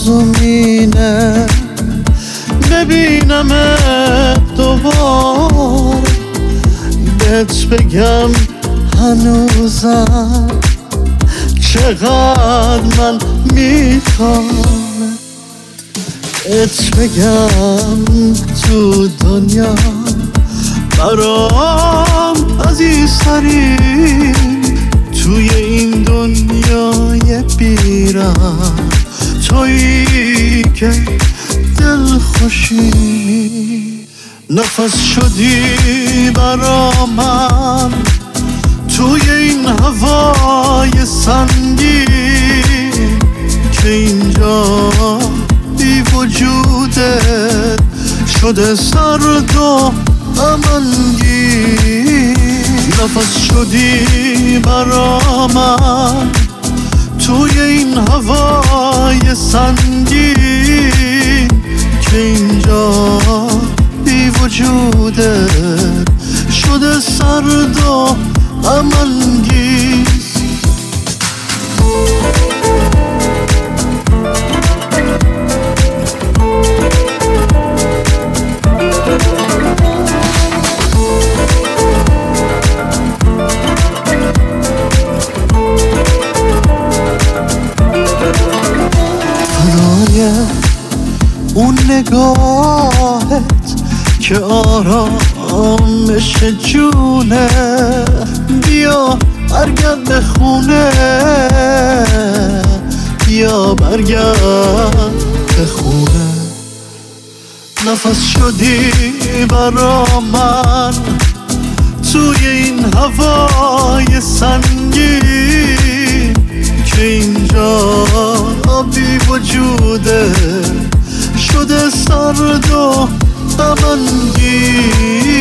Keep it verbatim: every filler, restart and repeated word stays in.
آرزومینه ببینم دوباره، بهت بگم هنوزم چقدر من میخوام، بهت بگم تو دنیا برام عزیزترین، توی این دنیای بیرم تویی که دل خوشی، نفس شدی برا من توی این هوای سنگین که اینجا بی وجودت شده سرد و غمگین، نفس شدی برا من توی این هوای سنگین که اینجا بی وجودت شده سرد و غمگین. اون نگاهت که آرامش جونه، بیا برگرد به خونه، بیا برگرد به خونه، نفس شدی برا من توی این هوای سنگین که اینجا بی وجوده شده سرد و غمگین.